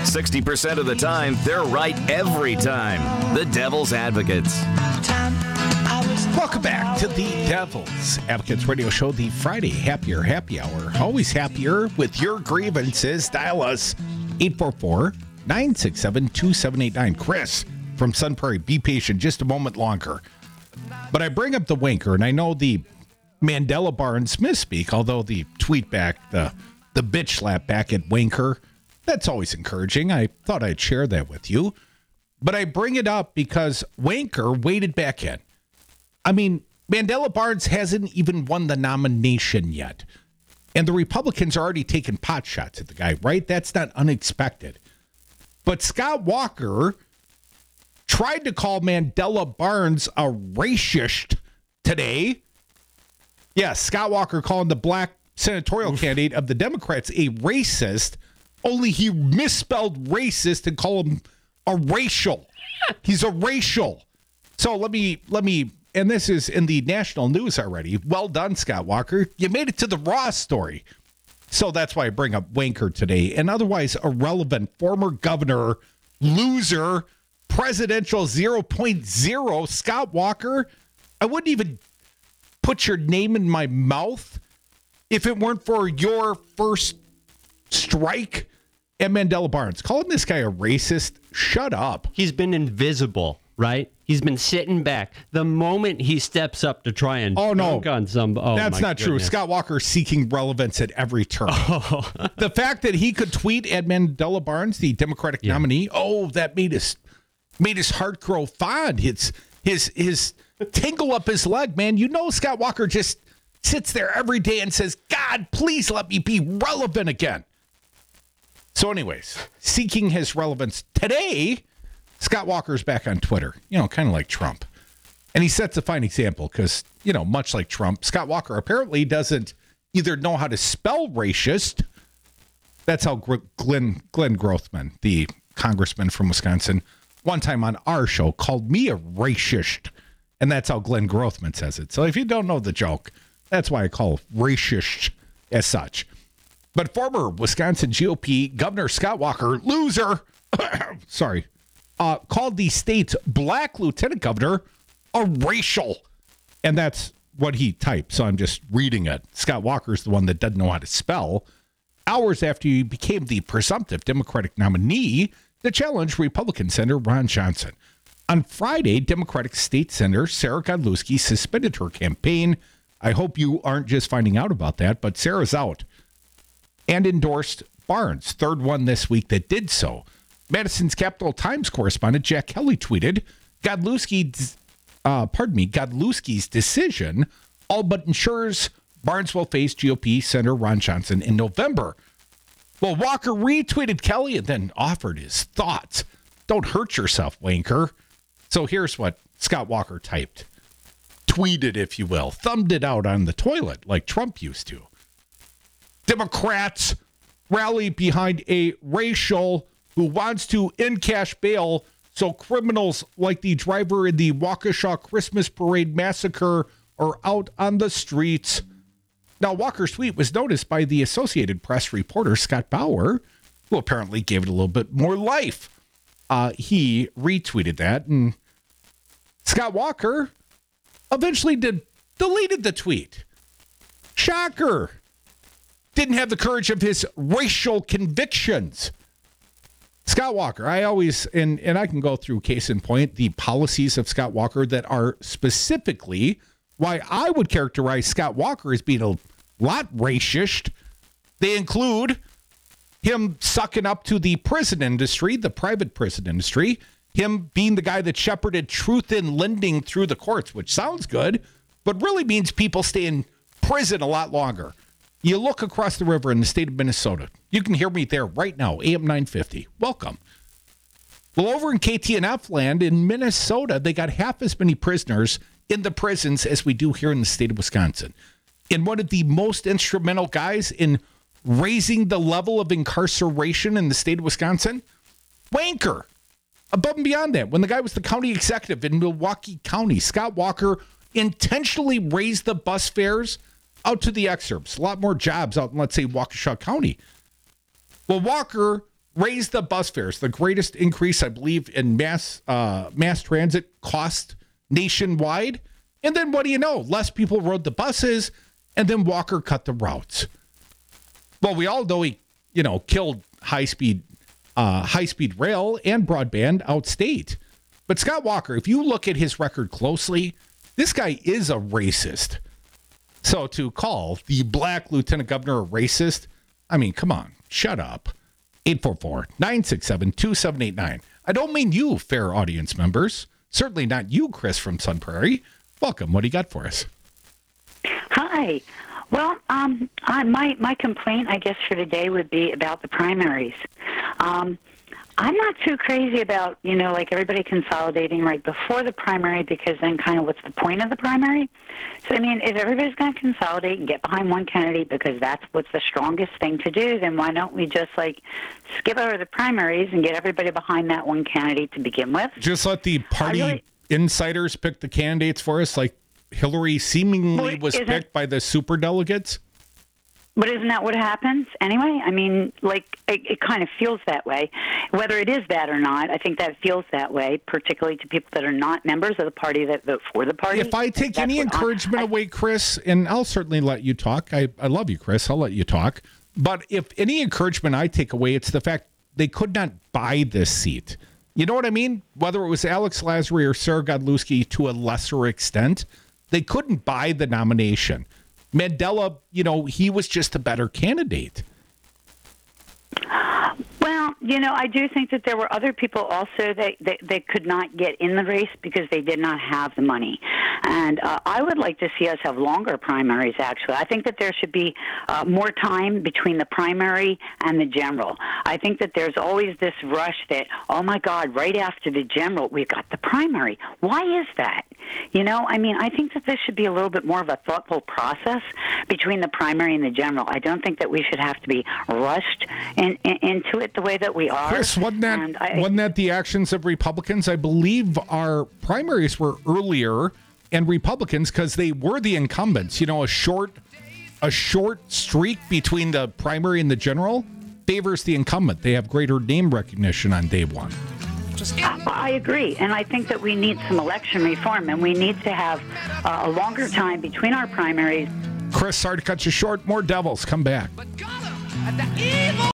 60% of the time, they're right every time. The Devil's Advocates. Welcome back to the Devil's Advocates Radio Show, the Friday Happier Happy Hour. Always happier with your grievances. Dial us 844-967-2789. Chris from Sun Prairie, be patient just a moment longer. But I bring up the Wanker, and I know the Mandela Barnes misspeak, although the tweet back, the bitch slap back at Wanker, that's always encouraging. I thought I'd share that with you. But I bring it up because Wanker waded back in. I mean, Mandela Barnes hasn't even won the nomination yet. And the Republicans are already taking pot shots at the guy, right? That's not unexpected. But Scott Walker tried to call Mandela Barnes a racist today. Yes, Scott Walker calling the black senatorial candidate of the Democrats a racist, only he misspelled racist and called him a racial. He's a racial. So let me, and this is in the national news already. Well done, Scott Walker. You made it to the Raw story. So that's why I bring up Wanker today. And otherwise irrelevant former governor, loser, presidential 0.0, Scott Walker. I wouldn't even put your name in my mouth if it weren't for your first strike at Mandela Barnes. Calling this guy a racist, shut up. He's been invisible, right? He's been sitting back. The moment he steps up to try and dunk on some... that's not true. Scott Walker seeking relevance at every turn. The fact that he could tweet at Mandela Barnes, the Democratic nominee, that made his heart grow fond. It's his tingle up his leg, man. You know Scott Walker just sits there every day and says, God, please let me be relevant again. So anyways, seeking his relevance today, Scott Walker's back on Twitter, kind of like Trump. And he sets a fine example because, much like Trump, Scott Walker apparently doesn't either know how to spell racist. That's how Glenn Grothman, the congressman from Wisconsin, one time on our show called me a racist. And that's how Glenn Grothman says it. So if you don't know the joke, that's why I call racist as such. But former Wisconsin GOP Governor Scott Walker, loser, sorry, called the state's black lieutenant governor a racial. And that's what he typed. So I'm just reading it. Scott Walker's the one that doesn't know how to spell. Hours after he became the presumptive Democratic nominee to challenge Republican Senator Ron Johnson. On Friday, Democratic State Senator Sarah Godlewski suspended her campaign. I hope you aren't just finding out about that, but Sarah's out. And endorsed Barnes, third one this week that did so. Madison's Capital Times correspondent Jack Kelly tweeted, Godlewski's decision all but ensures Barnes will face GOP Senator Ron Johnson in November. Well, Walker retweeted Kelly and then offered his thoughts. Don't hurt yourself, Wanker. So here's what Scott Walker typed. Tweeted, if you will. Thumbed it out on the toilet like Trump used to. Democrats rally behind a racial who wants to in-cash bail so criminals like the driver in the Waukesha Christmas Parade massacre are out on the streets. Now, Walker's tweet was noticed by the Associated Press reporter Scott Bauer, who apparently gave it a little bit more life. He retweeted that, and Scott Walker eventually deleted the tweet. Shocker. Didn't have the courage of his racial convictions. Scott Walker, I always, and I can go through case in point, the policies of Scott Walker that are specifically why I would characterize Scott Walker as being a lot racist. They include him sucking up to the prison industry, the private prison industry, him being the guy that shepherded truth in lending through the courts, which sounds good, but really means people stay in prison a lot longer. You look across the river in the state of Minnesota. You can hear me there right now, AM 950. Welcome. Well, over in KTNF land in Minnesota, they got half as many prisoners in the prisons as we do here in the state of Wisconsin. And one of the most instrumental guys in raising the level of incarceration in the state of Wisconsin, Wanker. Above and beyond that, when the guy was the county executive in Milwaukee County, Scott Walker intentionally raised the bus fares out to the exurbs. A lot more jobs out in, let's say, Waukesha County. Well, Walker raise the bus fares, the greatest increase, I believe, in mass transit cost nationwide. And then what do you know? Less people rode the buses, and then Walker cut the routes. Well, we all know he, killed high-speed rail and broadband outstate. But Scott Walker, if you look at his record closely, this guy is a racist. So to call the black lieutenant governor a racist, I mean, come on, shut up. 844-967-2789. I don't mean you, fair audience members. Certainly not you, Chris from Sun Prairie. Welcome. What do you got for us? Hi. Well, my complaint, I guess, for today would be about the primaries. I'm not too crazy about, like everybody consolidating right before the primary, because then kind of what's the point of the primary? So, I mean, if everybody's going to consolidate and get behind one candidate because that's what's the strongest thing to do, then why don't we just, skip over the primaries and get everybody behind that one candidate to begin with? Just let the party insiders pick the candidates for us, like Hillary seemingly was picked by the superdelegates? But isn't that what happens anyway? I mean, it kind of feels that way. Whether it is that or not, I think that feels that way, particularly to people that are not members of the party that vote for the party. If I take any encouragement away, Chris, and I'll certainly let you talk. I love you, Chris. I'll let you talk. But if any encouragement I take away, it's the fact they could not buy this seat. You know what I mean? Whether it was Alex Lasry or Sarah Godlewski to a lesser extent, they couldn't buy the nomination. Mandela, he was just a better candidate. Well, I do think that there were other people also that could not get in the race because they did not have the money. And I would like to see us have longer primaries, actually. I think that there should be more time between the primary and the general. I think that there's always this rush that, oh, my God, right after the general, we've got the primary. Why is that? I think that this should be a little bit more of a thoughtful process between the primary and the general. I don't think that we should have to be rushed into it the way that we are. Chris, wasn't that the actions of Republicans? I believe our primaries were earlier, and Republicans, because they were the incumbents, a short streak between the primary and the general favors the incumbent. They have greater name recognition on day one. I agree, and I think that we need some election reform, and we need to have a longer time between our primaries. Chris, sorry to cut you short. More Devils. Come back.